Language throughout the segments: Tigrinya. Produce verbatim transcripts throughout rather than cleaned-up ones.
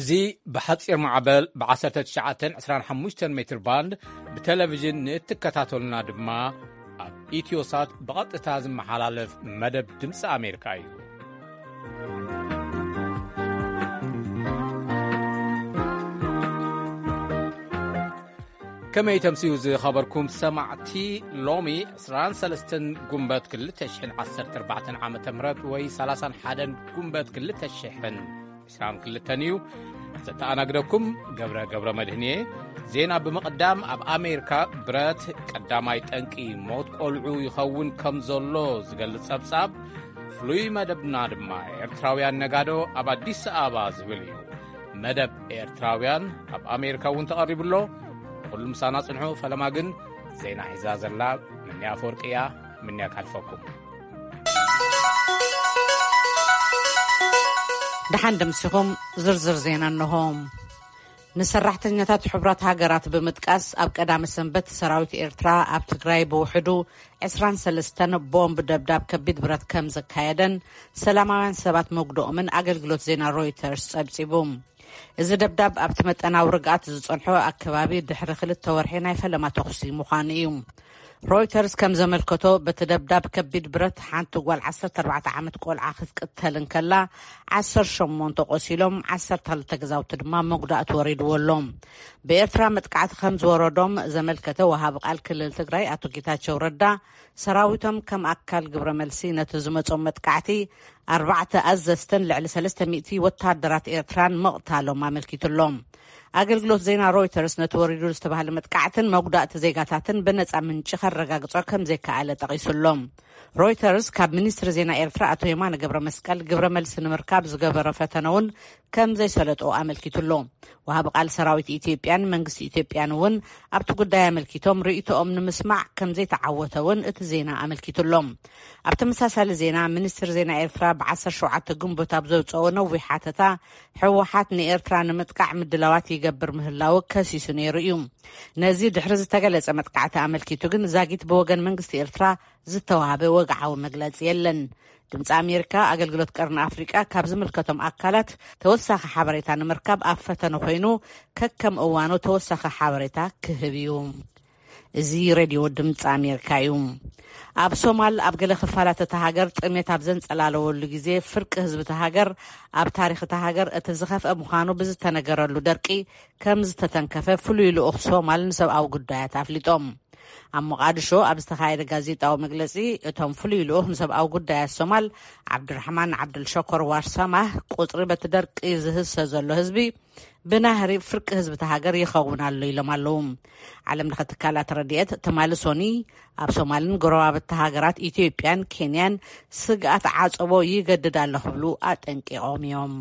زي بحصير معبل بعشرة تشعة عشرين خمسة متر باند بتلفزيون نتكتاتولنا دما إيتيوسات بغط تازم محالالف مدب دمس أمريكاي كما يتمسيو زي خبركم سمعتي لومي عسران سلستن قنبات كل تشحن عسر تربعتن عامة مرات وي سلاسان حادن قنبات كل تشحن عسران كل تانيو ستانا قدوكم قبرة قبرة مدهنية زينا بمقدام اب امريكا برات قداماي تنقي موت قلعو يخون كمزولو زقل سبساب فلوي مدب نادما ارتراويان نقادو اب اديس آبا زبليو مدب ارتراويان اب امريكا وانتقرب له كل مسانا صنحو فلما قن زينا عزاز الله مني أفورقيا مني أكالفوكم دحان دمسيهم زرزر زينا النهوم نسرحتنياتات حبرات هاقرات بمتقاس أب قدام السنبت سراويت إرترا أب تقراي بوحدو عسران سلستان بوم بدبداب كبيد برات كمزك هايدن سلاماوان سبات مقدو من أقل قلوت زينا رويترز أبسيبوم إذا دبداب أبتمت أنا ورقات زصنحو أكبابي دحر خلت تورحينا فلما تخصي مخانيهم رويترز كم زملكتو بتدبداب كبيد برت حانتو قوال عسر تربعة عامت قول عاخذ قتلن كلا عسر شمون تقوسيلهم عسر تلتقزاو تدما مقداء توريد ولهم بإرترا متقعت خمز وردوم زملكتو وهاب قال كل التقراي أتو كتاتشو ردا سراويتهم كم أكال قبر ملسينة زمتهم متقعتي أربعة أزستن لعلى سلسة مئتي وتهدرات إرتران مقتالهم ما ملكيت اللهم أقلقلوت زينا رويترز نتوريدو استبهال متقعتن موقداء تزيقاتاتن بنتس أمن شخر رقاقصو كم زيكا على تغيسو اللهم رويترز كاب منيستر زينا إرترا أتو يمان قبر مسكال قبر ملسن مركاب زقبر فتنون كم زي سلطو أملكيتو اللهم وهاب قال سراويت إيتيبيان منقس إيتيبيان ون أبتو قدايا ملكيتهم رئيتو أمن مسمع كم زي تعوتون اتزينا أملكيتو اللهم أبتو مساسال زينا منيستر زينا إرترا بعصر شوعات قنبو تابزو تسوونو ويحاتتا حوحاتني إرترا نمتقع مدلواتي قبر مهلاو كاسيسو نيريوم نزيد حرز تقلس أمتقعتا أملكيتو قن زاقيت بوغن منقس إرترا زتوهابي وقعاو مقلات يلن دمت أمريكا أقلقلوت قرن أفريقيا كابز ملكتهم أكالات توسخ حبريتا نمركاب أفتن وخينو ككم أوانو توسخ حبريتا كهبيوم زي راديو دمت أمريكا يوم أب سومال أب قل خفالات تهاجر تقميت أبزنس ألالو اللي فرق حزب تهاجر أب تاريخ تهاجر اتزخف أبو خانو بز تنقر اللو درقي كمز تتنكفة فلو يلو أخ سومال نسو أو قدايات أفليتهم أما قادشو أبستخايد غازيت أو مجلسي اتهم فليلو نسب أو قدايا الصومال عبد الرحمن عبد الشكر وارسامه قطربة درق إزهز سزلو هزبي بنهري فرق هزب تهاجر يخون الليل مالهم علم لختكالات رديت تمالسوني أب صومالين قرواب التهاجرات إثيوبيان كينيان سقات عاصبو يجدد الله بلو أتنكي أوميوم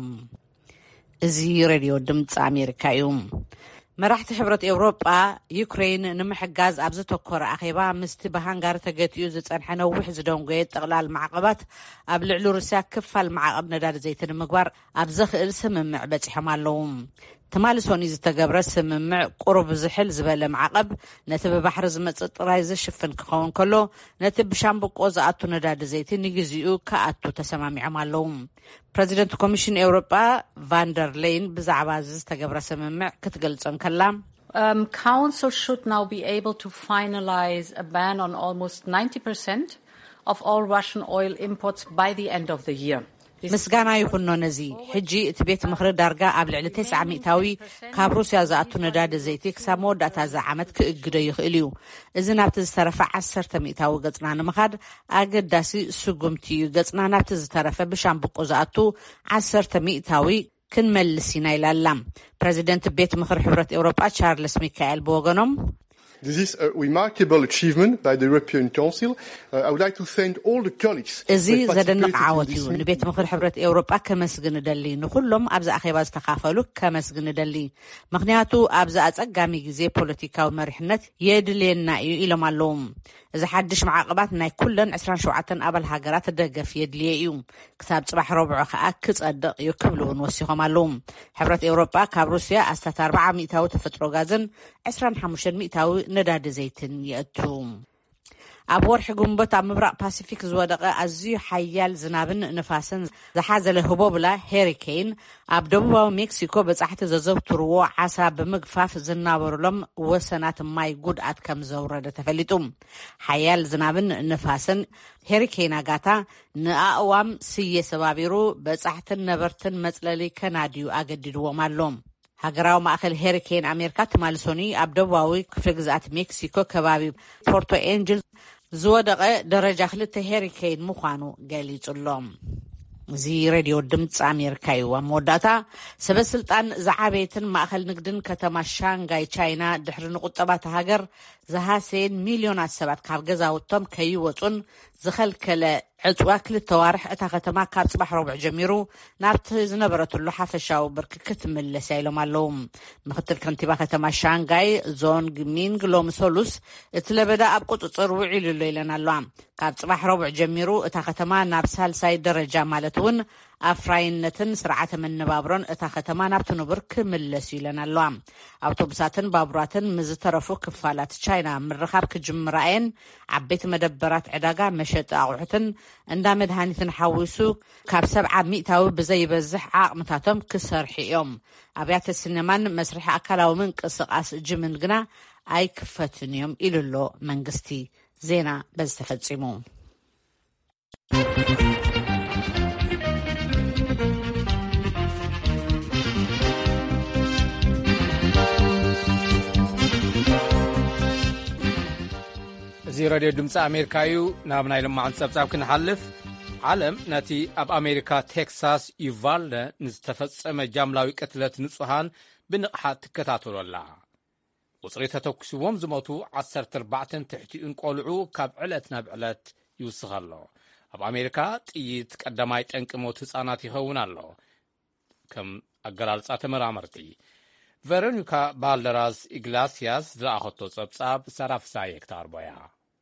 زي راديو دمت أمريكا يوم مراحت حبرت أوروبا يوكرين نمحجاز أبزتو كورة أخيبا مستبهانجار تجتيو زتنحنا وحز دونجيت تغلال معقبات قبل علو روسيا كفال معقب ندار زيتن مقبار أبزخ السم معبت حمالهم تمالسوني زتجبر سممع قرب زحل زبالة معقب نتب بحر زمت رايز شفن كخون كله نتب شامبك وزعتو نداد زيتين يجزيو كأتو تسمامي عمالهم بريزيدنت كوميشن أوروبا فاندر لين بزعباز تجبر سممع كتقلصن كلام Um, Council should now be able to finalize a ban on almost ninety percent of all Russian oil imports by the end of the year. مسجانا يكونوا نزي حجي تبيت مخرج درجة قبل على تسعة مئتاوي كابروسيا زعتو نداد زيتك سامود داتا زعمت كإجرا يخليو إذا نبتز ترفع عشرة مئتاوي قطنا نمخد أجد داسي سجمتي قطنا نبتز ترفع بشام بقوزاتو عشرة مئتاوي كن ملسينا إلى اللام بريزيدنت بيت مخرج حبرة أوروبا تشارلز ميكائيل بوغنوم. This is a remarkable achievement by the European Council. Uh, I would like to thank all the colleagues. إزي زادن عاوتيو نبيت مخر حبرة أوروبا كمسجن دلي نخلهم أبزا أخيباز تخافلو كمسجن دلي مغنياتو أبزا أتقامي جزي بوليتيكا ومرحنت يدلينا إلى معلوم إذا حدش معاقباتنا كلن عسران شوعتن قبل هاجرات الدقة في يدليهم كتاب صباح ربع خاكس أدق يكملون وسيهم معلوم حبرة أوروبا كابروسيا أستات أربعة مئتاو تفترو غازن عسران حموشن مئتاو نداد زيتن يأتوم ኣብ ወርሒ ጉንበት ኣብ ምብራቕ ፓሲፊክ ዝወደቐ ኣዝዩ ሓያል ዝናብን ንፋስን ዝሓዘለ ህቦብላ ሄሪኬን ኣብ ደቡባዊ ሜክሲኮ በጻሕቲ ዘዘውትርዎ ዓሳ ብምግፋፍ ዝናበሩሎም ወሰናት ማይ ጉድኣት ከም ዘውረደ ተፈሊጡ። ሓያል ዝናብን ንፋስን ሄሪኬን ኣጋታ ንኣእዋም ስየ ሰባቢሩ በጻሕትን ነበርትን መጽለሊ ከናድዩ ኣገዲድዎም ኣሎ። ሃገራዊ ማእኸል ሄሪኬን ኣሜሪካ ትማልሶኒ ኣብ ደቡባዊ ክፍለ ግዝኣት ሜክሲኮ ከባቢ ፖርቶ ኤንጀል ዝወደቐ ደረጃ ክልተ ሄሪኬን ምዃኑ ገሊጹሎም። እዚ ሬድዮ ድምፂ ኣሜሪካ እዩ። ኣብ መወዳእታ ሰበስልጣን ዝዓበየትን ማእኸል ንግድን ከተማ ሻንጋይ ቻይና ድሕሪ ንቁጠባት ሃገር ዝሃሰየን ሚልዮናት ሰባት ካብ ገዛውቶም ከይወፁን ዝኸልከለ ዕፅዋ ክልተ ዋርሕ እታ ከተማ ካብ ጽባሕ ረቡዕ ጀሚሩ ናብቲ ዝነበረትሉ ሓፈሻዊ ብርኪ ክትምለስ ኢሎም ኣለዉ። ምክትል ከንቲባ ከተማ ሻንጋይ ዞንግ ሚንግ ሎሚ ሰሉስ እቲ ለበዳ ኣብ ቁፅፅር ውዒሉሎ ኢለን ኣለዋ። ካብ ጽባሕ ረቡዕ ጀሚሩ እታ ከተማ ናብ ሳልሳይ ደረጃ ማለት እውን ኣፍራይነትን ስርዓተ መነባብሮን እታ ከተማ ናብቲ ንቡር ክምለስ ኢለን ኣለዋ። ኣውቶቡሳትን ባቡራትን ምዝተረፉ ክፋላት ቻይና ምርኻብ ክጅምራየን ዓበይቲ መደበራት ዕዳጋ መሸጢ ኣቑሑትን እንዳ መድሃኒትን ሓዊሱ ካብ ሰብዓ ሚእታዊ ብዘይበዝሕ ዓቕምታቶም ክሰርሑ እዮም። ኣብያተ ሲነማን መስርሒ ኣካላዊ ምንቅስቓስ ጅምን ግና ኣይክፈትን እዮም ኢሉሎ መንግስቲ። ዜና በዚ ተፈጺሙ። እዚ ሬድዮ ድምፂ ኣሜሪካ እዩ። ናብ ናይ ልማዓን ጸብጻብ ክንሓልፍ ዓለም ነቲ ኣብ ኣሜሪካ ቴክሳስ ዩቫልደ ንዝተፈጸመ ጃምላዊ ቅትለት ንጹሃን ብንቕሓት ትከታተሎ ኣላ። ቁፅሪ ተተኩስዎም ዝሞቱ ዓሰርተ ኣርባዕተ ትሕቲኡን ቆልዑ ካብ ዕለት ናብ ዕለት ይውስኽ ኣሎ። ኣብ ኣሜሪካ ጥይት ቀዳማይ ጠንቂ ሞት ህፃናት ይኸውን ኣሎ። ከም ኣገላልጻ ተመራመርቲ ቬሮኒካ ባልደራስ ኢግላሲያስ ዝለኣኸቶ ጸብጻብ ሰራፍሳየ ክተቕርቦያ።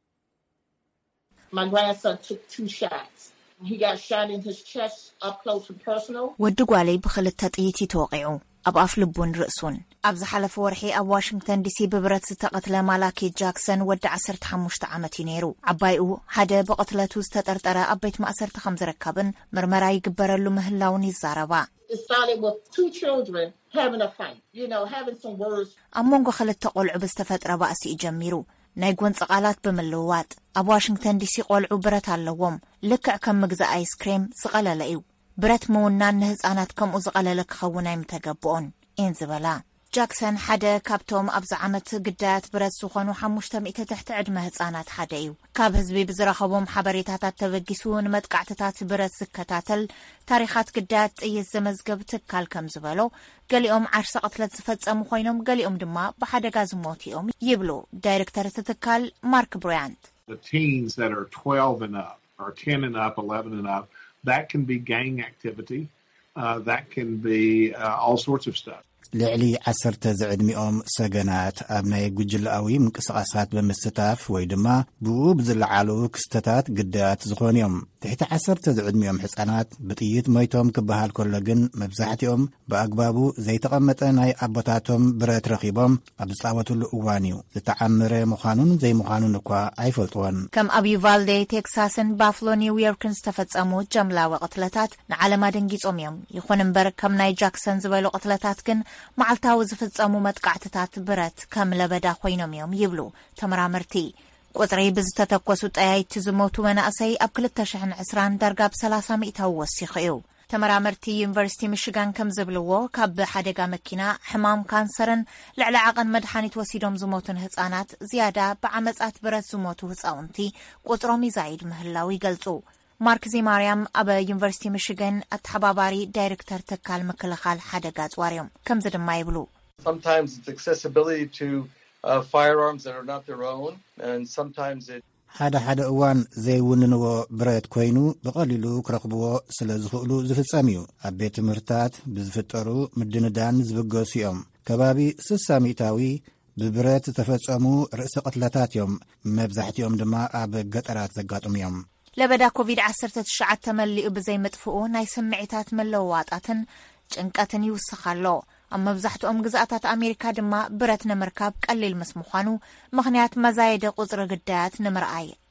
My grandson took two shots. He got shot in his chest up close and personal. ወዲ ጓለይ ብኽልተ ጥይት ተወቂዑ ኣብ ኣፍ ልቡን ርእሱን። ኣብ ዝሓለፈ ወርሒ ኣብ ዋሽንግተን ዲሲ ብብረት ዝተቐትለ ማላኪ ጃክሰን ወዲ ዓሰርተ ሓሙሽተ ዓመት እዩ ነይሩ። ዓባይኡ ሓደ ብቕትለቱ ዝተጠርጠረ ኣብ ቤት ማእሰርቲ ከም ዝርከብን ምርመራ ይግበረሉ ምህላውን ይዛረባ። It started with two children having a fight, you know, having some words. ኣብ መንጎ ክልተ ቆልዑ ብዝተፈጥረ ባእሲ እዩ ጀሚሩ። ናይ ጎንፂ ቃላት ብምልውዋጥ ኣብ ዋሽንግተን ዲሲ ቆልዑ ብረት ኣለዎም። ልክዕ ከም ምግዛእ ኣይስክሬም ዝቐለለ እዩ። ብረት ምውናን ንህፃናት ከምኡ ዝቐለለ ክኸውን ኣይምተገብኦን እን ዝበላ። ጃክሰን ሓደ ካብቶም ኣብዚ ዓመት ግዳያት ብረት ዝኾኑ ሓሙሽተ ሚእቲ ትሕቲ ዕድመ ህፃናት ሓደ እዩ። ካብ ህዝቢ ብዝረኸቦም ሓበሬታታት ተበጊሱ ንመጥቃዕትታት ብረት ዝከታተል ታሪኻት ግዳያት ጥይት ዘመዝገብ ትካል ከም ዝበሎ ገሊኦም ዓርሰ ቅትለት ዝፈጸሙ ኮይኖም ገሊኦም ድማ ብሓደጋ ዝሞቱ እዮም ይብሉ ዳይሬክተር እቲ ትካል ማርክ ብራያንት። The teens that are twelve and up or ten and up, eleven and up, that can be gang activity. Uh, that can be uh, all sorts of stuff. ልዕሊ ዓሰርተ ዝዕድሚኦም ሰገናት ኣብ ናይ ጉጅላዊ ምንቅስቓሳት ብምስታፍ ወይ ድማ ብኡ ብዝለዓሉ ክስተታት ግዳያት ዝኾኑ እዮም። ትሕቲ ዓሰርተ ዝዕድሚኦም ህፃናት ብጥይት ሞይቶም ክበሃል ከሎ ግን መብዛሕትኦም ብኣግባቡ ዘይተቐመጠ ናይ ኣቦታቶም ብረት ረኺቦም ኣብ ዝፃወትሉ እዋን እዩ። ዝተዓምረ ምዃኑን ዘይምዃኑን እኳ ኣይፈልጥዎን። ከም ኣብ ዩቫልዴ ቴክሳስን ባፍሎ ኒውዮርክን ዝተፈጸሙ ጀምላዊ ቅትለታት ንዓለም ኣደንጊጾም እዮም። ይኹን እምበር ከም ናይ ጃክሰን ዝበሉ ቅትለታት ግን መዓልታዊ ዝፍጸሙ መጥቃዕትታት ብረት ከም ለበዳ ኮይኖም እዮም ይብሉ ተመራመርቲ። ቁጥሪ ብዝተተኮሱ ጠያይቲ ዝሞቱ መናእሰይ ኣብ ክልተ ሽሕ ዕስራን ዳርጋ ብሰላሳ ሚእታዊ ወሲኹ እዩ። ተመራመርቲ ዩኒቨርሲቲ ሚሽጋን ከም ዝብልዎ ካብ ብሓደጋ መኪና ሕማም ካንሰርን ልዕሊ ዓቐን መድሓኒት ወሲዶም ዝሞቱን ህፃናት ዝያዳ ብዓመጻት ብረት ዝሞቱ ህፃውንቲ ቁጥሮም ይዛይድ ምህላው ይገልጹ። ማርክ ዚማርያም ኣብ ዩኒቨርሲቲ ሚሽጋን አተሓባባሪ ዳይሬክተር ትካል ምክልኻል ሓደጋ ጽዋርዮም ከምዚ ድማ ይብሉ። Sometimes it's accessibility to uh, firearms that are not their own, and sometimes it ሓደ ሓደ እዋን ዘይውንንዎ ብረት ኮይኑ ብቐሊሉ ክረኽብዎ ስለ ዝኽእሉ ዝፍጸም እዩ። ኣብ ቤት ትምህርትታት ብዝፍጠሩ ምድንዳን ዝብገሱ እዮም። ከባቢ ስሳ ሚእታዊ ብብረት ዝተፈጸሙ ርእሲ ቅትለታት እዮም። መብዛሕትኦም ድማ ኣብ ገጠራት ዘጋጥሙ እዮም። ለበዳ ኮቪድ ዓሰርተ ትሽዓተ መሊኡ ብዘይመጥፍኡ ናይ ስምዒታት መለዋወጣትን ጭንቀትን ይውስኻሎ። ኣብ መብዛሕትኦም ግዛኣታት ኣሜሪካ ድማ ብረት ንምርካብ ቀሊል ምስ ምዃኑ ምኽንያት መዛየደ ቁፅሪ ግዳያት ንምርኣይ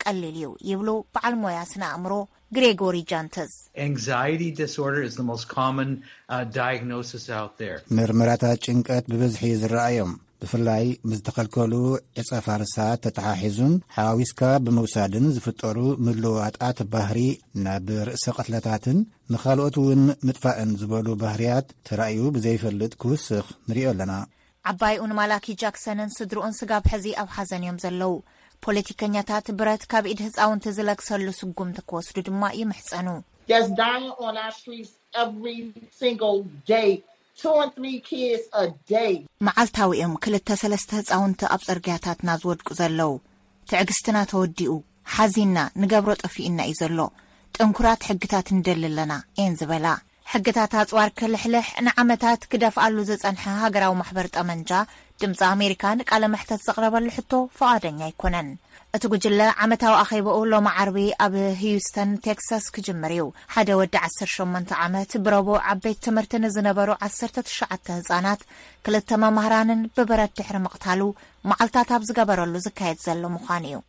ዝቀልል እዩ ይብሉ በዓል ሞያ ስነ አእምሮ ግሬጎሪ ጃንተስ Anxiety disorder is the most common uh, diagnosis out there. ምርመራታት ጭንቀት ብበዝሒ ዝረአዮም ብፍላይ ምዝተኸልከሉ ዕፀ ፋርሳት ተተሓሒዙን ሓዋዊስካ ብምውሳድን ዝፍጠሩ ምልውዋጣት ባህሪ ናብ ርእሰ ቀትለታትን ንኻልኦት እውን ምጥፋእን ዝበሉ ባህርያት ተራእዩ ብዘይፈልጥ ክውስኽ ንሪኦ ኣለና ዓባይኡን ማላኪ ጃክሰንን ስድሩኡን ስጋብ ሕዚ ኣብ ሓዘን እዮም ዘለው ፖለቲከኛታት ብረት ካብ ኢድ ህፃውንቲ ዝለግሰሉ ስጉምቲ ክወስዱ ድማ ይምሕፀኑ There's dying on our streets every single day. Two and three kids a day. መዓልታዊኦም ክልተ ሰለስተ ህፃውንቲ ኣብ ፅርግያታትና ዝወድቁ ዘለው ትዕግስትና ተወዲኡ ሓዚና ንገብሮ ጠፊእና እዩ ዘሎ ጥንኩራት ሕግታት እንደልለና ኤን ዝበላ ሕግታት ኣፅዋር ክልሕልሕ ንዓመታት ክደፍኣሉ ዝፀንሐ ሃገራዊ ማሕበር ጠመንጃ ድምፂ ኣሜሪካን ቃለ መሕተት ዘቕረበሉ ሕቶ ፈቃደኛ ኣይኮነን እቲ ጉጅለ ዓመታዊ ኣኼብኡ ሎሚ ዓርቢ ኣብ ሂውስተን ቴክሳስ ክጅምር እዩ ሓደ ወዲ ዓሰርተ ሸሞንተ ዓመት ብረቡዕ ዓበይቲ ትምህርቲ ንዝነበሩ ዓሰርተ ትሽዓተ ህፃናት ክልተ መምህራንን ብበረት ድሕሪ ምቕታሉ መዓልታት ኣብ ዝገበረሉ ዝካየድ ዘሎ ምዃኑ እዩ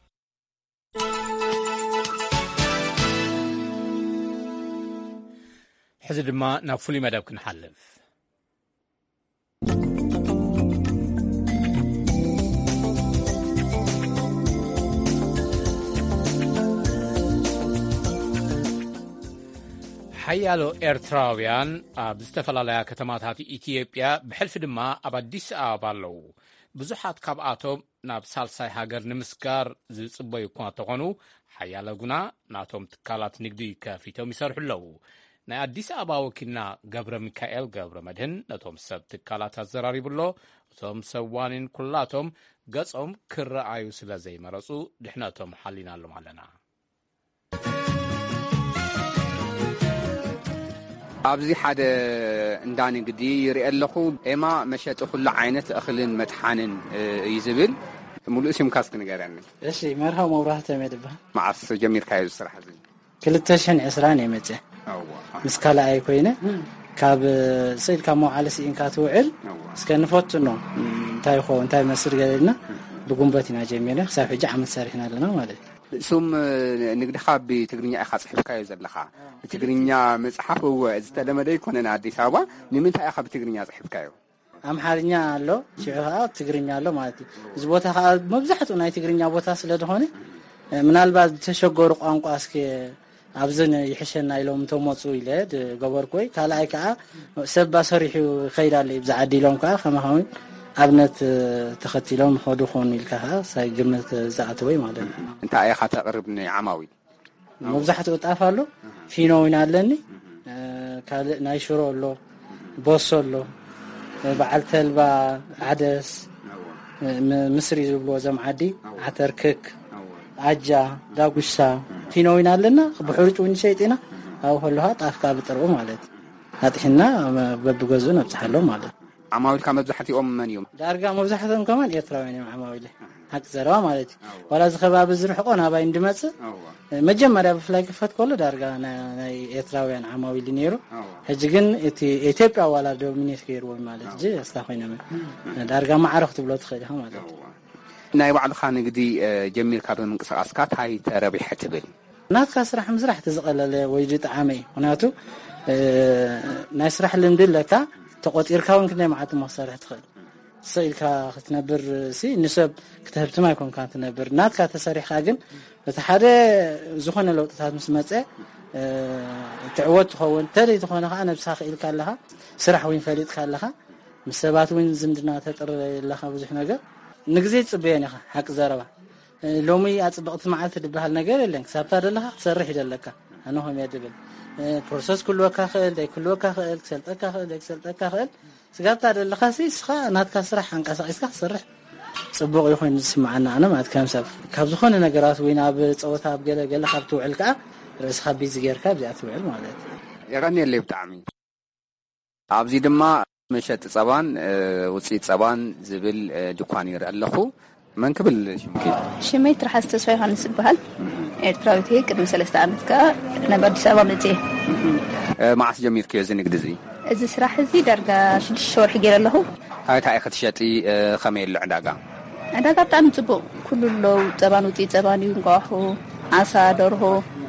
ሕዚ ድማ ናብ ፍሉይ መደብ ክንሓልፍ ሓያሎ ኤርትራውያን ኣብ ዝተፈላለያ ከተማታት ኢትዮጵያ ብሕልፊ ድማ ኣብ ኣዲስ ኣበባ ኣለዉ ብዙሓት ካብኣቶም ናብ ሳልሳይ ሃገር ንምስጋር ዝጽበዩ እኳ እንተኾኑ ሓያሎ ግና ናቶም ትካላት ንግዲ ከፊቶም ይሰርሑ ኣለዉ ናይ ኣዲስ ኣበባ ወኪልና ገብረ ሚካኤል ገብረ መድህን ነቶም ሰብ ትካላት ኣዘራሪቡሎ እቶም ሰዋንን ኩላቶም ገጾም ክረኣዩ ስለ ዘይመረፁ ድሕነቶም ሓሊናሎም ኣለና ኣብዚ ሓደ እንዳ ንግዲ ይርኢ ኣለኹ ኤማ መሸጢ ኩሉ ዓይነት እኽልን መጥሓንን እዩ ዝብል ሙሉእ ስምካ እስኪ ንገረኒ እሺ መርሃ መብራህቲ ተመድባ መዓስ ጀሚርካዮ ስራሕ እዚ ክልተ ሽሕን ዕስራን የመፀ ምስ ካልኣይ ኮይነ ካብ ስኢልካ መውዓለ ስኢንካ ትውዕል እስከ ንፈቱ ነው እንታይ ኾ እንታይ መስር ገለልና ብጉንበት ኢና ጀሚርና ክሳብ ሕጂ ዓመት ሰሪሕና ኣለና ማለት ሱም ንግድኻ ብትግርኛ ኢኻ ፅሒፍካዮ ዘለኻ ብትግርኛ መፅሓፍ እወ ዝተለመደ ይኮነን ኣዲስ ኣበባ ንምንታይ ኢኻ ብትግርኛ ፅሒፍካዮ ኣምሓርኛ ኣሎ ሽዑ ከዓ ትግርኛ ኣሎ ማለት እዩ እዚ ቦታ ከዓ መብዛሕትኡ ናይ ትግርኛ ቦታ ስለ ዝኾነ ምናልባት ተሸገሩ ቋንቋ እስኪ ኣብዘን ይሕሸና ኢሎም ተመፁ ኢለድ ገበርኩይ ካልኣይ ከዓ ሰባ ሰሪሑ ከይዳለ ብዛዓዲ ኢሎም ከዓ ከመኻውን ኣብነት ተኸቲሎም ሆዱ ኾኑ ኢልካ ሳይ ግምት ዝኣተወይ ማለት ነው እንታይ ኢኻ ተቕርብኒ ዓማዊል መብዛሕትኡ ጣፍ ኣሎ ፊኖ ዊና ኣለኒ ካልእ ናይ ሽሮ ኣሎ ቦሶ ኣሎ በዓል ተልባ ዓደስ ምስሪ ዝብልዎ ዘም ዓዲ ዓተር ክክ ኣጃ ዳጉሳ ፊኖ ዊና ኣለና ብሕሩጭ ውን ሸይጢና ኣብ ከለሃ ጣፍካ ብጥርኡ ማለት ኣጥሕና በብገዙ ነብፅሓሎ ማለት ዓማዊልካ መብዛሕትኦም መን እዮም ዳርጋ መብዛሕትኦም ከመን ኤርትራውያን እዮም ዓማዊል ሓቂ ዘረባ ማለት ወላ ዝኸባቢ ዝርሕቆ ናባይ እንድመፅእ መጀመርያ ብፍላይ ክፈት ከሎ ዳርጋ ናይ ኤርትራውያን ዓማዊል ነይሩ ሕጂ ግን እቲ ኢትዮጵያ ዋላ ዶሚኔት ገይርዎ ማለት እጂ እስታ ኮይነ ዳርጋ ማዕረኽ ትብሎ ትኽእል ኢኻ ማለት ናይ ባዕልኻ ንግዲ ጀሚርካ ብምንቅስቓስካ ታይ ተረቢሕ ትብል ናትካ ስራሕ ምስራሕ ተዝቐለለ ወይ ጣዕመ ምክንያቱ ናይ ስራሕ ልምዲ ኣለካ ተቆጢርካ ውን ክንደይ መዓልቲ መሰርሕ ትኽእል ስኢልካ ክትነብር ሲ ንሰብ ክትህብትማ ይኮንካ ትነብር ናትካ ተሰሪሕካ ግን እቲ ሓደ ዝኾነ ለውጥታት ምስ መፀ ትዕወት ትኸውን ተለይ ዝኾነ ከዓ ነብስኻ ክኢልካ ኣለኻ ስራሕ ውን ፈሊጥካ ኣለኻ ምስ ሰባት ውን ዝምድና ተጥር ኣለኻ ብዙሕ ነገር ንግዜ ፅበየን ኢኻ ሓቂ ዘረባ ሎሚ ኣፅብቕቲ መዓልቲ ድበሃል ነገር የለን ክሳብታ ደለኻ ክትሰርሕ ይደለካ ኣነ ኸመይ ድብል ፕሮሰስ ኩልወካ ክእል ዳይ ኩልወካ ክእል ክሰልጠካ ክእል ዳይ ክሰልጠካ ክእል ስጋብታ ደለኻ ሲ ስኻ ናትካ ስራሕ አንቀሳቂስካ ክሰርሕ ፅቡቕ ይኾን ዝስማዓና ኣነ ማለት ከም ሰብ ካብ ዝኾነ ነገራት ወይ ናብ ፀወታ ኣብ ገለ ገለ ካብ ትውዕል ከዓ ርእስኻ ቢዚ ጌርካ ብዚኣ ትውዕል ማለት የቀኒየለይ ብጣዕሚ ኣብዚ ድማ መሸጢ ፀባን ውፅኢት ፀባን ዝብል ድኳን ይርኢ ኣለኹ መን ክብል ሽምኪ ሽመይ ትራሓስ ተስፋ ዮሃንስ ይበሃል ኤርትራዊት እየ ቅድሚ ሰለስተ ዓመት ከዓ ናብ ኣዲስ ኣበባ መፅእ መዓስ ጀሚርክዮ እዚ ንግዲ እዚ እዚ ስራሕ እዚ ዳርጋ ሽዱሽተ ወርሒ ገይረ ኣለኹ እንታይ ክትሸጢ ከመይ ኣሎ ዕዳጋ ዕዳጋ ብጣዕሚ ፅቡቕ ኩሉ ለው ፀባን ውፅኢት ፀባን እዩ እንቋቑሖ ዓሳ ደርሆ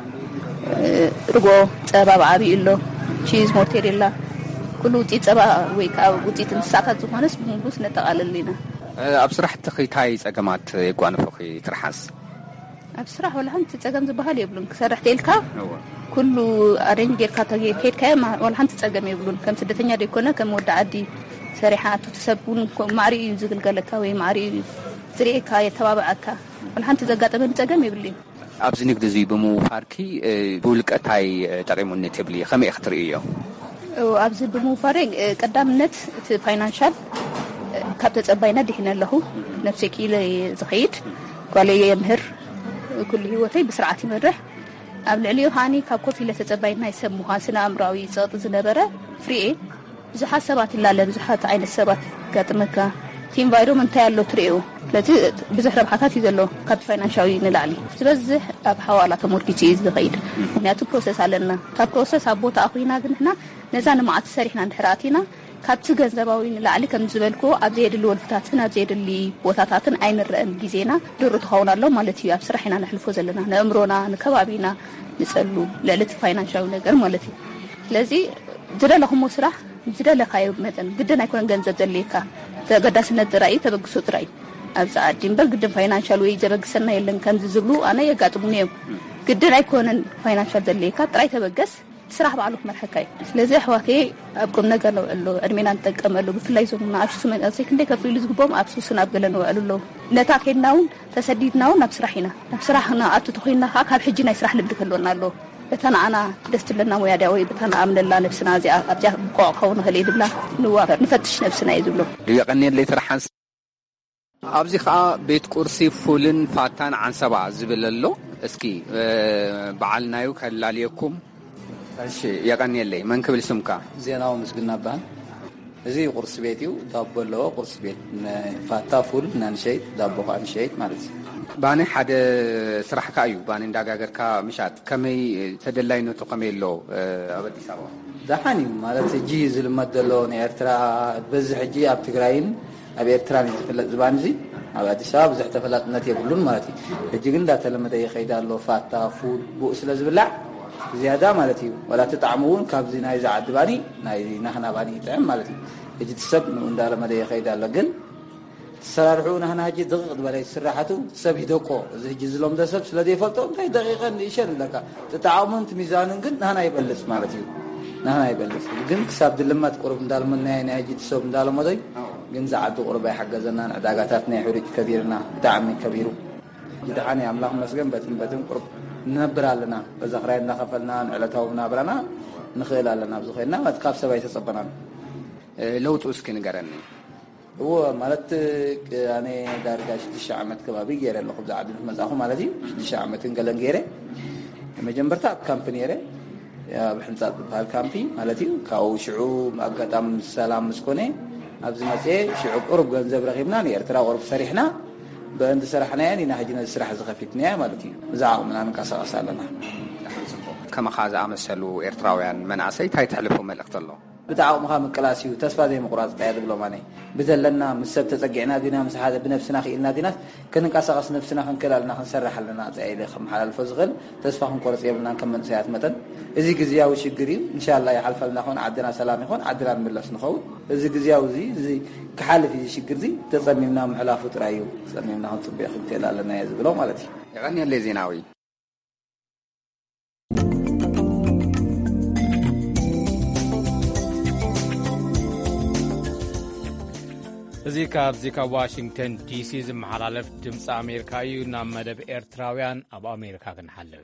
ርጎ ፀባ ብዓብይ ኣሎ ቺዝ ሞቴሬላ ኩሉ ውፅኢት ፀባ ወይ ከዓ ውፅኢት እንስሳታት ዝኾነስ ብሙሉስ ነጠቃልል ኢና ኣብ ስራሕቲ ኺታይ ፀገማት የጓንፉኺ ትርሓስ ኣብ ስራሕ ወላ ሓንቲ ፀገም ዝበሃል የብሉን ክሰርሕ ተልካ ኩሉ ኣሬንጅ ጌርካ ተሄድካ ወላ ሓንቲ ፀገም የብሉን ከም ስደተኛ ደይኮነ ከም ወዲ ዓዲ ሰሪሓ ትሰቡን ማዕሪ ዝግልገለካ ወይ ማዕሪ ዝሪኤካ የተባብዓካ ወላ ሓንቲ ዘጋጠመን ፀገም የብሉን ኣብዚ ንግዲ እዚ ብምውፋርኪ ብውልቀታይ ጠቂሙነት የብሊ ከመይ ክትርእዮ ኣብዚ ብምውፋር ቀዳምነት እቲ ፋይናንሻል ካብ ተፀባይና ድሕነ ኣለኹ ነፍሴ ኪለ ዝኸይድ ጓለየ የምህር ኩሉ ህይወተይ ብስርዓት ይመርሕ ኣብ ልዕሊኡ ሃኒ ካብ ኮፍ ኢለ ተፀባይና ይሰብ ምዃን ስነ ኣእምራዊ ፀቕጢ ዝነበረ ፍርኤ ብዙሓት ሰባት ይላለ ብዙሓት ዓይነት ሰባት ጋጥመካ እቲ ኢንቫይሮመንት እንታይ ኣሎ ትሪኦ ስለዚ ብዙሕ ረብሓታት እዩ ዘሎ ካብቲ ፋይናንሻዊ ንላዕሊ ዝበዝሕ ኣብ ሓዋላ ተመርኪዙ እዩ ዝኸይድ ምክንያቱ ፕሮሰስ ኣለና ካብ ፕሮሰስ ኣብ ቦታ ኣኹይና ግን ንሕና ነዛ ንመዓት ሰሪሕና እንድሕር ኣቲና ካብቲ ገንዘባዊ ንላዕሊ ከም ዝበልኩ ኣብ ዘየድሊ ወልፍታትን ኣብ ዘየድሊ ቦታታትን ኣይንረአን ግዜና ድሩ ትኸውን ኣሎ ማለት እዩ ኣብ ስራሕ ኢና ነሕልፎ ዘለና ንእምሮና ንከባቢና ንፀሉ ልዕሊ እቲ ፋይናንሻዊ ነገር ማለት እዩ ስለዚ ዝደለኹሞ ስራሕ ዝደለካዮ መጠን ግድን ኣይኮነን ገንዘብ ዘድልየካ ተገዳስነት ጥራይ ተበግሶ ጥራይ ኣብዚ ዓዲ እምበር ግድን ፋይናንሻል ወይ ዘበግሰና የለን ከምዚ ዝብሉ ኣነ የጋጥሙኒ እዮም ግድን ኣይኮነን ፋይናንሻል ዘድልየካ ጥራይ ተበገስ ስራሕ ባዕሉ ክመርሐካ እዩ ስለዚ ኣሕዋተይ ኣብ ቁም ነገር ንውዕሉ ዕድሜና ንጠቀመሉ ብፍላይ ዞም ንኣሽቱ መንእሰይ ክንደይ ከፍ ኢሉ ዝግቦም ኣብ ሱስን ኣብ ገለ ንውዕሉ ኣለዉ ነታ ከድና እውን ተሰዲድና እውን ናብ ስራሕ ኢና ናብ ስራሕ ንኣቱ ተኮይንና ከዓ ካብ ሕጂ ናይ ስራሕ ልምዲ ክህልወና ኣለዎ እታ ንዓና ደስ ትብለና ሞያ ድያ ወይ በታ ንኣምነላ ነብስና እዚኣ ኣብዚኣ ብቆዕ ክኸውን ንኽእል እዩ ድብላ ንዋፈር ንፈትሽ ነብስና እዩ ዝብሎ ድየቐኒየለይ ትርሓስ ኣብዚ ከዓ ቤት ቁርሲ ፉልን ፋታን ዓንሰባ ዝብል ኣሎ እስኪ በዓልናዩ ከላልየኩም እሺ የቀኒየለይ መን ክብል ስምካ ዜናው ምስግና ባን እዚ ቁርስ ቤት እዩ ዳቦ ኣለዎ ቁርስ ቤት ፋታ ፉል ናንሸይት ዳቦ ኳንሸይት ማለት እዩ ባኒ ሓደ ስራሕካ እዩ ባኒ እንዳጋገርካ ምሻት ከመይ ተደላይነቱ ከመይ ኣሎ ኣብ ኣዲስ ኣበባ ዳሓን እዩ ማለት እጂ ዝልመድ ዘሎ ንኤርትራ በዚ ሕጂ ኣብ ትግራይን ኣብ ኤርትራን ዝፍለጥ ዝባን እዚ ኣብ ኣዲስ ኣበባ ብዙሕ ተፈላጥነት የብሉን ማለት እዩ ሕጂ ግን እንዳተለመደ ይኸይድ ኣሎ ፋታ ፉል ቡእ ስለ ዝብላዕ ዝያዳ ማለት እዩ ወላ ተጣዕሙ እውን ካብዚ ናይ ዝዓዲ ባኒ ናይ ናህና ባኒ ይጥዕም ማለት እዩ ሕጂ ትሰብ እንዳለመደ ይኸይድ ኣሎ ግን ተሰራርሑ ናህና ሕጂ ደቂቕ ዝበለይ ስራሓቱ ሰብ ይደቆ እዚ ሕጂ ዝለምደ ሰብ ስለ ዘይፈልጦ እንታይ ደቂቐን ይሸል ለካ ተጣዕሙን ሚዛንን ግን ናህና ይበልፅ ማለት እዩ ናህና ይበልፅ ግን ክሳብ ድልመት ቁርብ እንዳልመናይ ናይ ሕጂ ሰብ እንዳለመደይ ግን ዝዓዲ ቁርብ ኣይሓገዘና ዕዳጋታት ናይ ሕሩጭ ከቢርና ብጣዕሚ ከቢሩ ድሓኒ ኣምላኽ መስገን በትን በትን ቁርብ ننبر لنا إذا خرجنا خفلنا نعلتها ونابرنا نخيل لنا بزخينا ما تخاف سبعي تصبنا لو تسكن قرني هو مالت يعني دارجاش الشعمت كبابي غير اللي خبز عدد مزاحه مالتي الشعمت انقلن غيره لما جنبرتا كامبانيره يا بحنصات بهالكامبي مالتي كاو شعوب اقدام سلام مسكوني ابز مزي شعوب قرب ገንዘብ رغبنا يرترا قرب سريحنا بأند سرحنا يعني نهجنا السرح زخفتنا مالتي زعوا من أنا كسر أسألنا كما خاز أمسلو إرتراويان من عسيت هاي تحلفهم ملقت الله بتاعوا مخام الكلاسي وتسفى زي مقراص قاعد بلو ماني بدل لنا مسبت ترجعنا دينا مس هذا بنفسنا خيلنا دينا كنا كسر نفسنا خنكلالنا خنسرح لنا زي اللي خم حلال الفزغل تسفى خنقرص يبلنا كم من ساعات مثلا إذا جزياو شجري إن شاء الله يحلف لنا خون عدنا سلام يخون عدنا من الله سنخو إذا جزياو زي زي كحالة في شجر زي تصممنا محلاف ترايو تصممنا هون تبي خنتي لنا يزبلو مالتي يعني اللي زيناوي እዚ ካብ ዚካ ዋሽንግተን ዲሲ ዝመሓላለፍ ድምፂ ኣሜሪካ እዩ ናብ መደብ ኤርትራውያን ኣብ ኣሜሪካ ክንሓልፍ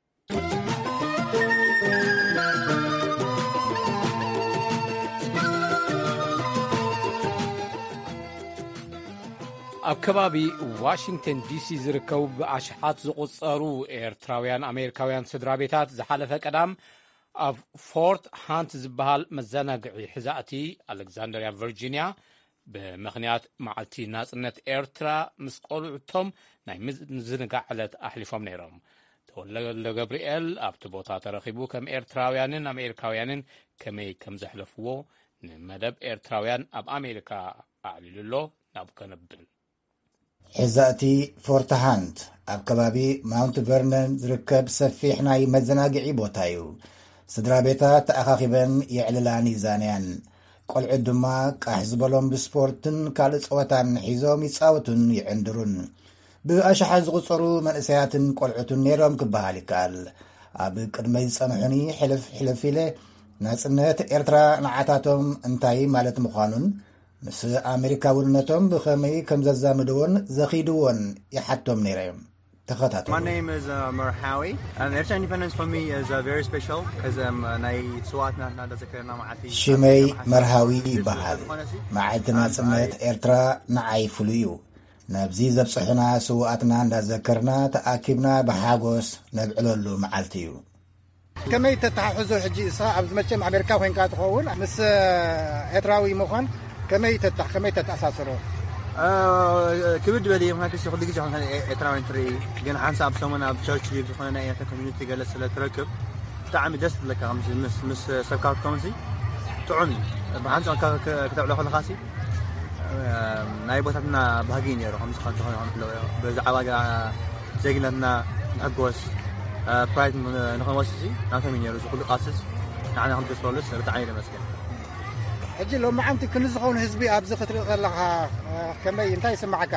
ኣብ ከባቢ ዋሽንግተን ዲሲ ዝርከቡ ብኣሽሓት ዝቑፀሩ ኤርትራውያን ኣሜሪካውያን ስድራ ቤታት ዝሓለፈ ቀዳም ኣብ ፎርት ሃንት ዝበሃል መዘናግዒ ሕዛእቲ ኣሌክዛንድሪያ ቨርጂንያ بمخنيات معلتي ناسنت إيرترا مسقولو توم ناي مزنقع على أحلفهم نيرهم تولى جبريل أبتبوتا ترخيبو كم إيرتراويانين أمريكاويانين كمي كم زحلفوه نمدب إيرتراويان أب أمريكا أعلي له نابك نبل ሕዛእቲ ፎርትሃንት ኣብ ከባቢ ማውንት ቨርነን ዝርከብ ሰፊሕ ናይ መዘናግዒ ቦታ እዩ። ስድራ ቤታት ተኣኻኺበን የዕልላን ይዛንያን ቆልዑት ድማ ቃሕ ዝበሎም ብስፖርትን ካልእ ፀወታን ሒዞም ይፃወቱን ይዕንድሩን ብኣሽሓት ዝቁፀሩ መንእሰያትን ቆልዑትን ነይሮም ክበሃል ይከኣል። ኣብ ቅድመይ ዝፀንሑኒ ሕልፍ ሕልፍ ኢለ ናጽነት ኤርትራ ንዓታቶም እንታይ ማለት ምዃኑን ምስ ኣሜሪካውነቶም ብኸመይ ከም ዘዛምድዎን ዘኺድዎን ይሓቶም ነይረዮም። ተኸታተሉ። My name is uh, Marhawi. Um, Eritrean independence for me is uh, very special because um, ናይ ስዋትና እናዘከርና ማዓቲ ሽመይ መርሃዊ ይበሃል። መዓልቲ ናጽነት ኤርትራ ንዓይ ፍሉይ እዩ። ናብዚ ዘብፅሑና ስዋኣትና እንዳዘከርና ተኣኪብና ብሓጎስ ነብዕለሉ መዓልቲ እዩ። ከመይ ተተሓሕዞ ሕጂ እሳ ኣብ ዝመቸም ኣሜሪካ ኮይንካ ትኸውን ምስ ኤርትራዊ ምዃን ከመይ ተታሕ ከመይ ተተኣሳሰሮ? كبد بدي ما كنت أخذ لقيت عن إتراوين تري جن حنسى بسمونا بشرش جيب خلنا إيه كميونيتي جلس لا تركب تعمل دست لك مس مس مس سبكات كومسي تعوني بحنسى كتاب له خل خاصي نايبوتنا بهجين يروح مس خاطر هم لو بزعواجا زيجنا أقوس برايد نخلصي ناكمين يروح كل قاسس يعني هم تسولس بتعير مسكين ሕጂ ሎ ማዓንቲ ክንዝኸውን ህዝቢ ኣብዚ ክትርኢ ከለኻ ከመይ እንታይ ይስማዓካ?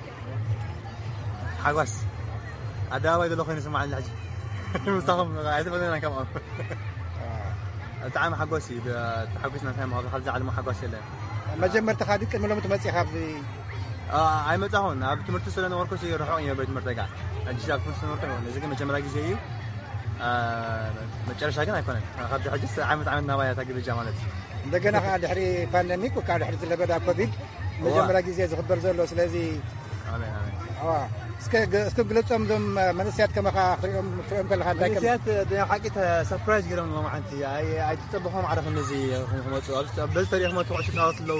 ሓጓስ ኣደባባይ ዘሎ ኮይኑ ይስማዓኒ ሕጂ ምስታኹም ኣይተፈለና ከምኦም ብጣዕሚ ሓጎስ እዩ ተሓጒስና እንታይ ምዃኑ ካልዚ ዓለሙ ሓጓስ የለን። መጀመርታ ካዲ ቅድሚ ሎሚ ትመፂኻ ኣብዚ ኣይመፃኹን ኣብ ትምህርቲ ስለነበርኩ ርሑቕ እየ ቤት ትምህርቲ ጋር ሕጂ ኣብ ትምህርቲ ስለነበርኩ ይኹን እዚ ግን መጀመርያ ግዜ እዩ። መጨረሻ ግን ኣይኮነን ካብዚ ሕጂ ዓመት ዓመት ናባያ ታግብጃ ማለት እዩ እንደገና ከዓ ድሕሪ ፓንደሚክ ወካ ድሕሪ ዝለበዳ ኮቪድ መጀመርያ ግዜ ዝኽበር ዘሎ ስለዚ ኣሜን ኣሜን ኣዋ እስከ እስከ ግለጾም ዞም መንእስያት ከመኻ ክትሪኦም ክትሪኦም ከለኻ እንታይ ከም መንእስያት ሓቂት ሰርፕራይዝ ገይሮም ሎ ማዓንቲ ኣይትፀብሖም ዓረፍ እነዚ ክመፁ በዚ ተሪኽ መቱ ኩዕሾ ፃወት ኣለዉ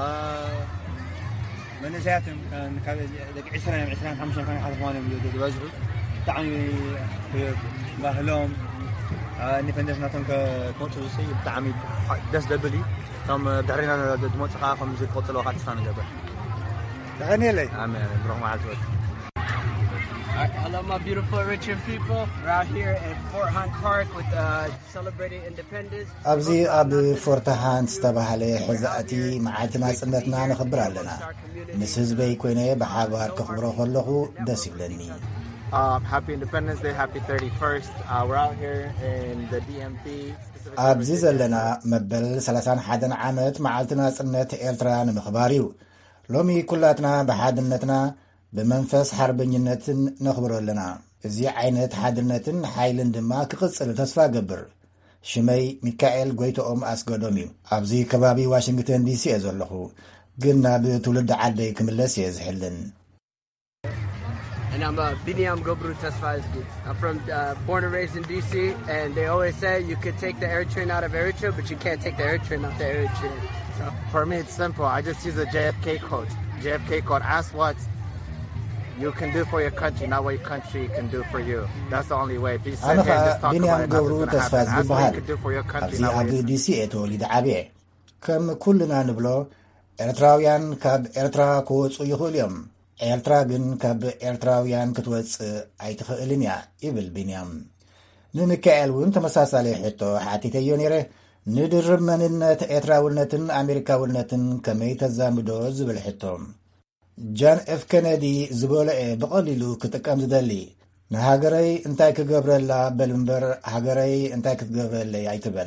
መንእስያት ካብ ደቂ ዒስራን ዒስራን ሓሙሽተን ካብ ሓደ ምዃኖም ዝበዝሑ ብጣዕሚ ባህሎም ኢንዲፔንደንስ ናቶም ክመፁ ሲ ብጣዕሚ ደስ ደብል እዩ እቶም ድሕሪና ዝመፁ ከዓ ከምዚ ክቕፅሉ ከዓ ተስፋ ንገብር ተኸኒለይ ኣሜን ብሩኽ መዓልቲ ወድ Hello, my beautiful Eritrean people. We're out here at Fort Hunt Park with uh, celebrating independence. ኣብዚ ኣብ ፎርት ሃንት ዝተባሃለ ሕዛእቲ መዓልቲ ናጽነትና ንኽብር ኣለና። ምስ ህዝበይ ኮይነ ብሓባር ክኽብሮ ከለኹ ደስ ይብለኒ። Um, happy Independence Day, happy thirty-first. Uh, we're out here in the D M V. ኣብዚ ዘለና መበል ሰላሳ ወሓደ ዓመት መዓልቲ ናጽነት ኤርትራ ንምኽባር እዩ። ሎሚ ኩላትና ብሓድነትና ብመንፈስ ሓርበኝነትን ነኽብሮ ኣለና። እዚ ዓይነት ሓድነትን ሓይልን ድማ ክቕፅል ተስፋ ገብር። ሽመይ ሚካኤል ጎይቶኦም ኣስገዶም እዩ። ኣብዚ ከባቢ ዋሽንግተን ዲሲ እየ ዘለኹ፣ ግን ናብ ትውልዲ ዓደይ ክምለስ እየ ዝሕልን። And I'm uh, Biniam Gobru Tesfaizgi. I'm from uh, born and raised in D C, and they always say you could take the Eritrean out of Eritrea, but you can't take the Eritrean out of the Eritrean. So for me, it's simple. I just use the J F K quote. J F K quote: "Ask what you can do for your country, not what your country can do for you." That's the only way. If you sit here and just talk about it, nothing's going to happen. Ask what you can do for your country, not what your country. ዲሲ ተወሊደ ዓብየ ከም ኩልና ንብሎ ኤርትራውያን ካብ ኤርትራ ክወፁ ይኽእሉ እዮም። ኤርትራ ግን ካብ ኤርትራውያን ክትወፅእ ኣይትኽእልን እያ ይብል ቢንያም። ንሚካኤል እውን ተመሳሳሊ ሕቶ ሓቲተዮ ነይረ። ንድርብ መንነት ኤርትራውነትን ኣሜሪካውነትን ከመይ ተዛምዶ ዝብል ሕቶ ጃን ኤፍ ኬነዲ ዝበልዐ ብቐሊሉ ክጥቀም ዝደሊ ንሃገረይ እንታይ ክገብረላ በል እምበር ሃገረይ እንታይ ክትገብረለይ ኣይትበል።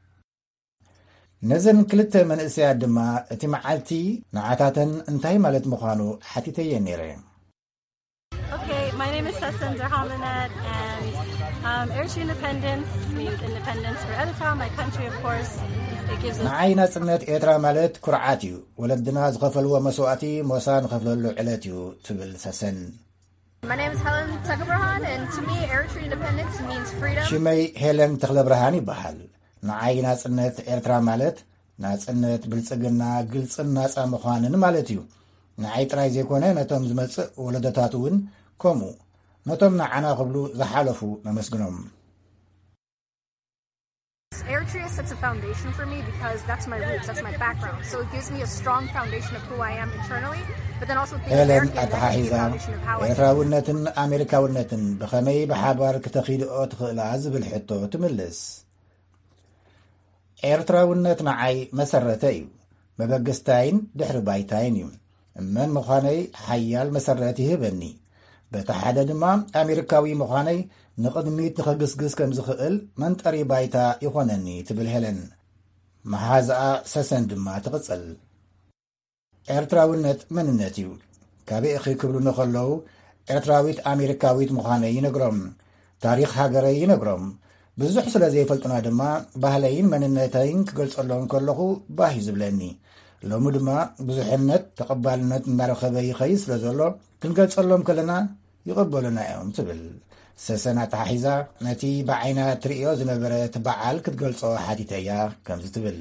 ነዘን ክልተ መንእስያት ድማ እቲ መዓልቲ ንዓታተን እንታይ ማለት ምዃኑ ሓቲተየ ነይረ። Okay, my name is Sessan Zerhamanet, and um, Eritrean independence means independence for Eritrea, my country, of course. It gives us... ንዓይ ናጽነት ኤርትራ ማለት ኩርዓት እዩ። ወለድና ዝኸፈልዎ መስዋዕቲ ሞሳ ንኸፍለሉ ዕለት እዩ ትብል ሰሰን። My name is Helen Tekabrahan, and to me, Eritrean independence means freedom. ሽመይ ሄለን ተኽለብርሃን ይበሃል። ንዓይ ናጽነት ኤርትራ ማለት ናጽነት ብልጽግና ግልጽን ናጻ ምዃንን ማለት እዩ። ንዓይ ጥራይ ዘይኮነ ነቶም ዝመጽእ ወለደታት እውን ከምኡ ነቶም ንዓና ክብሉ ዝሓለፉ ነመስግኖም። Eritrea sets a foundation for me because that's my roots, that's my background. So it gives me a strong foundation of who I am internally, but then also being American, that gives me a foundation of how I am. ኤርትራውነትን ኣሜሪካውነትን ብኸመይ ብሓባር ክተኺድኦ ትኽእላ ዝብል ሕቶ ትምልስ። ኤርትራውነት ንዓይ መሰረተ እዩ፣ መበገስታይን ድሕሪ ባይታይን እዩ። እመን ምዃነይ ሓያል መሰረት ይህበኒ፣ በቲ ሓደ ድማ ኣሜሪካዊ ምዃነይ ንቕድሚት ንኸግስግስ ከም ዝኽእል መንጠሪ ባይታ ይኾነኒ ትብል ሄለን። መሓዝኣ ሰሰን ድማ ትቕጽል። ኤርትራውነት መንነት እዩ። ካበይ እኺ ክብሉ ንኸለዉ ኤርትራዊት ኣሜሪካዊት ምዃነይ ይነግሮም፣ ታሪኽ ሃገረይ ይነግሮም። ብዙሕ ስለ ዘይፈልጡና ድማ ባህለይን መንነተይን ክገልጸሎም ከለኹ ባህ ዝብለኒ። ሎሚ ድማ ብዙሕነት ተቐባልነት እናረኸበ ይኸይድ ስለ ዘሎ ክንገልጸሎም ከለና ይቕበሉና እዮም ትብል። ሰሰና ተሓሒዛ ነቲ ብዓይና ትርእዮ ዝነበረት በዓል ክትገልጾ ሓቲተያ ከምዚ ትብል።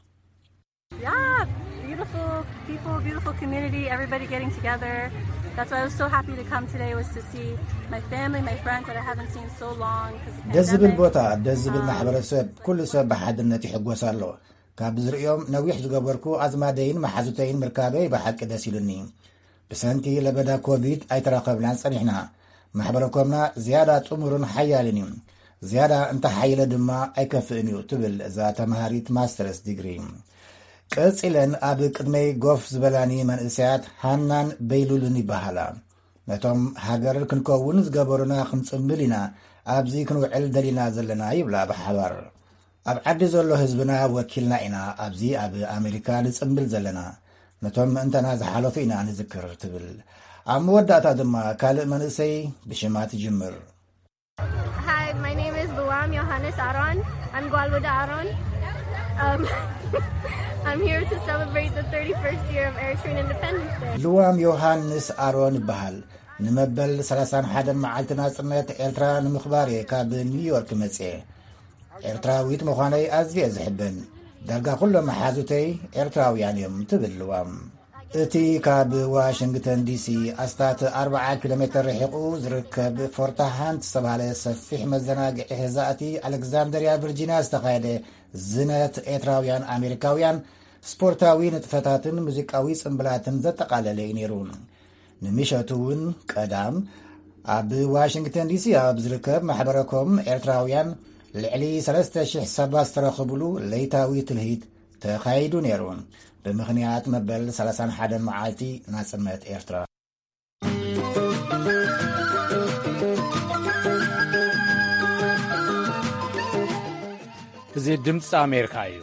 Yeah, beautiful people, beautiful community, everybody getting together. That's why I was so happy to come today, was to see my family, my friends that I haven't seen so long. ደስ ዝብል ቦታ፣ ደስ ዝብል ማሕበረሰብ፣ ኩሉ ሰብ ብሓድነት ይሕጎስ ኣሎ። ካብ ዝርእዮም ነዊሕ ዝገበርኩ ኣዝማደይን መሓዙተይን ምርካበይ ብሓቂ ደስ ይሉኒ። ብሰንኪ ለበዳ ኮቪድ ኣይተራኸብናን ጸኒሕና። ማሕበረኮምና ዝያዳ ጥሙርን ሓያልን እዩ። ዝያዳ እንተሓይለ ድማ ኣይከፍእን እዩ ትብል እዛ ተምሃሪት ማስተርስ ዲግሪ። ቀፂለን ኣብ ቅድመይ ጎፍ ዝበላኒ መንእሰያት ሃናን በይሉልን ይበሃላ። ነቶም ሃገር ክንከውን ዝገበሩና ክንጽምብል ኢና፣ ኣብዚ ክንውዕል ደሊና ዘለና ይብላ ብሓባር። ኣብ ዓዲ ዘሎ ህዝብና ወኪልና ኢና ኣብዚ ኣብ ኣሜሪካ ንጽምብል ዘለና፣ ነቶም ምእንተና ዝሓለፉ ኢና ንዝክር ትብል። ኣብ መወዳእታ ድማ ካልእ መንእሰይ ብሽማ ትጅምር። Hi, my name is Luam Yohannes Aron. I'm Gwalwada Aron. Um, I'm here to celebrate the thirty-first year of Eritrean Independence Day. ሉዋም ዮሃንስ ኣሮን ይበሃል። ንመበል ሰላሳ ሓደ መዓልቲ ናጽነት ኤርትራ ንምኽባር ካብ ኒውዮርክ መጽ ኤርትራዊት ምዃነይ ኣዝየ ዝሕብን፣ ዳርጋ ኩሎም መሓዙተይ ኤርትራውያን እዮም ትብል ሉዋም። እቲ ካብ ዋሽንግተን ዲሲ ኣስታት ኣርባዓ ኪሎ ሜትር ርሒቑ ዝርከብ ፎርታሃንት ዝተባሃለ ሰፊሕ መዘናግዒ ህዛእቲ ኣሌክዛንደርያ ቨርጂንያ ዝተኻየደ ዝነት ኤርትራውያን ኣሜሪካውያን ስፖርታዊ ንጥፈታትን ሙዚቃዊ ጽምብላትን ዘጠቓለለ እዩ ነይሩ። ንምሸቱ እውን ቀዳም ኣብ ዋሽንግተን ዲሲ ኣብ ዝርከብ ማሕበረኮም ኤርትራውያን ልዕሊ ሰለስተ ሽሕ ሰባት ዝተረኸብሉ ለይታዊ ትልሂት ተኻይዱ ነይሩ ብምኽንያት መበል ሰላሳ ሓደ መዓልቲ ናጽነት ኤርትራ። እዚ ድምፂ ኣሜሪካ እዩ።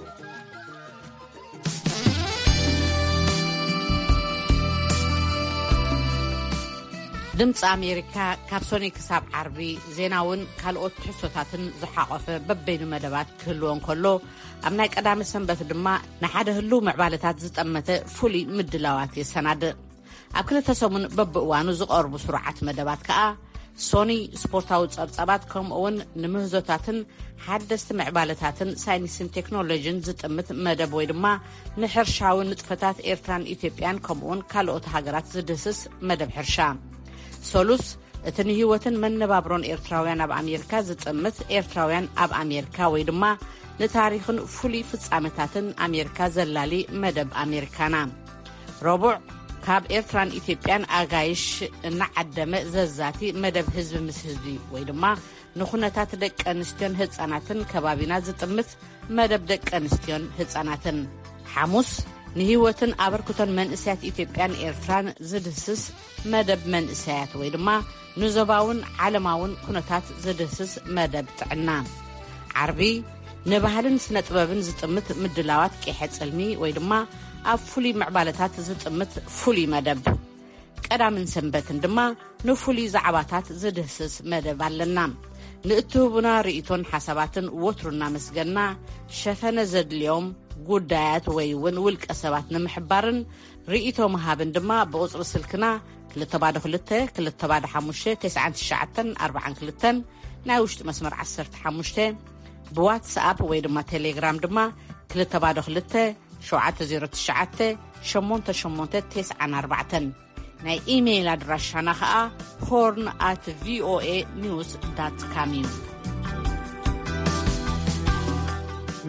ድምፂ ኣሜሪካ ካብ ሶኒ ክሳብ ዓርቢ ዜናውን ካልኦት ትሕሶታትን ዝሓቐፈ በበይኑ መደባት ክህልዎን ከሎ ኣብ ናይ ቀዳሚ ሰንበት ድማ ንሓደ ህልው ምዕባለታት ዝጠመተ ፍሉይ ምድላዋት የሰናድእ። ኣብ ክልተ ሰሙን በብእዋኑ ዝቐርቡ ስሩዓት መደባት ከዓ ሶኒ ስፖርታዊ ጸብጸባት ከምኡውን ንምህዞታትን ሓደስቲ ምዕባለታትን ሳይንስን ቴክኖሎጂን ዝጥምት መደብ ወይ ድማ ንሕርሻዊ ንጥፈታት ኤርትራን ኢትዮጵያን ከምኡውን ካልኦት ሃገራት ዝድህስስ መደብ ሕርሻ ሶሉስ እቲ ንህይወትን መነባብሮን ኤርትራውያን ኣብ ኣሜሪካ ዝጥምት ኤርትራውያን ኣብ ኣሜሪካ ወይ ድማ ንታሪኽን ፍሉይ ፍጻመታትን ኣሜሪካ ዘላሊ መደብ ኣሜሪካና ረቡዕ ካብ ኤርትራን ኢትዮጵያን ኣጋይሽ እናዓደመ ዘዛቲ መደብ ህዝቢ ምስ ህዝቢ ወይ ድማ ንኹነታት ደቂ ኣንስትዮን ህፃናትን ከባቢና ዝጥምት መደብ ደቂ ኣንስትዮን ህፃናትን ሓሙስ ንህይወትን ኣበርክቶን መንእሰያት ኢትዮጵያን ኤርትራን ዝድህስስ መደብ መንእሰያት ወይ ድማ ንዞባውን ዓለማውን ኩነታት ዝድህስስ መደብ ጥዕና ዓርቢ ንባህልን ስነ ጥበብን ዝጥምት ምድላዋት ቄሐ ጽልሚ ወይ ድማ ኣብ ፍሉይ ምዕባለታት ዝጥምት ፍሉይ መደብ ቀዳምን ሰንበትን ድማ ንፍሉይ ዛዕባታት ዝድህስስ መደብ ኣለና። ንእትህቡና ርእቶን ሓሳባትን ወትሩና መስገና ሸፈነ ዘድልዮም ጉዳያት ወይ እውን ውልቀ ሰባት ንምሕባርን ርእቶ መሃብን ድማ ብቁጽሪ ስልክና ክልተ ባዶ ክልተ ክልተ ባዶ ሓሙሽተ ትስዓን ትሽዓተን ኣርባዓን ክልተን ናይ ውሽጢ መስመር ዓሰርተ ሓሙሽተ ብዋትስኣፕ ወይ ድማ ቴሌግራም ድማ ክልተ ባዶ ክልተ ሸውዓተ ዜሮ ትሽዓተ ሸሞንተ ሸሞንተ ትስዓን ኣርባዕተን ናይ ኢሜይል ኣድራሻና ከዓ ሆርን ኣት ቪኦኤ ኒውስ ዳት ካም እዩ።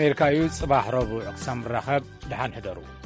ኣሜሪካ እዩ። ጽባሕ ረቡዕ ክሳብ ንራኸብ ድሓን ሕደሩ።